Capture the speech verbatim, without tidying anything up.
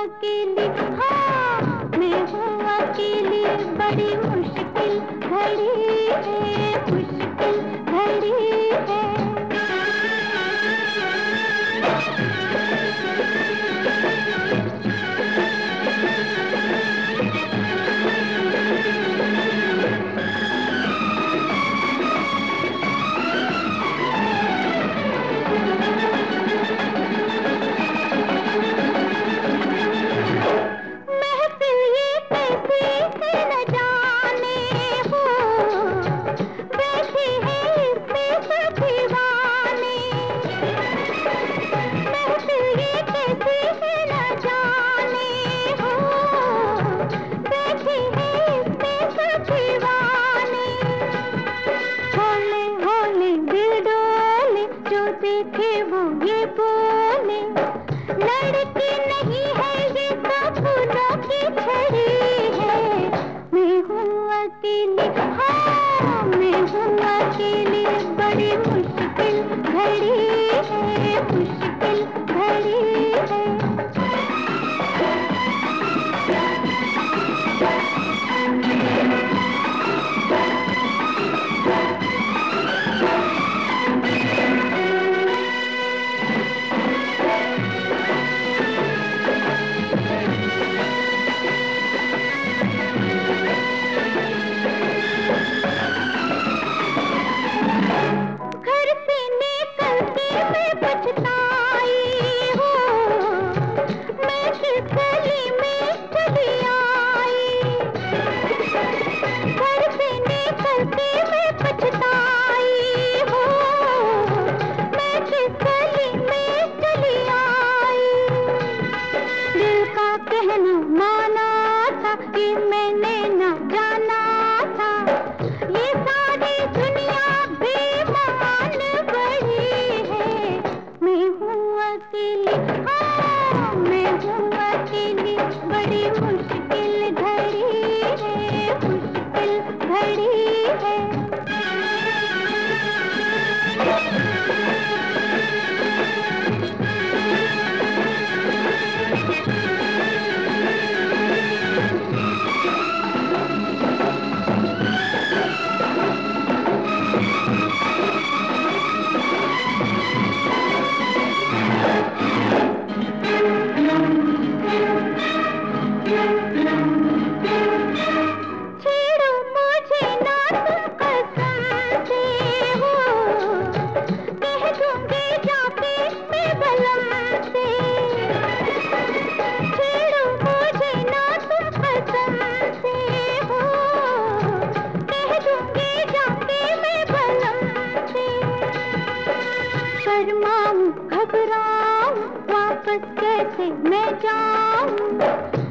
अकेली, हाँ मैं हूँ अकेली, बड़ी मुश्किल घड़ी है, मुश्किल घड़ी है। देखे वो ये बोले, लड़की नहीं है ये तो फूलों की छड़ी है। मैं हूँ अकेली, हाँ मैं हूँ अकेली, बड़ी मुश्किल घड़ी है, मुश्किल घड़ी है। कहना माना था कि मैंने न जाना था, ये सारी दुनिया बेईमान बड़ी है। मैं हूँ अकेली, हाँ मैं हूँ अकेली, बड़ी मुश्किल घड़ी है, मुश्किल घड़ी है। शर्माऊं घबराऊं वापस कैसे मैं जाऊं,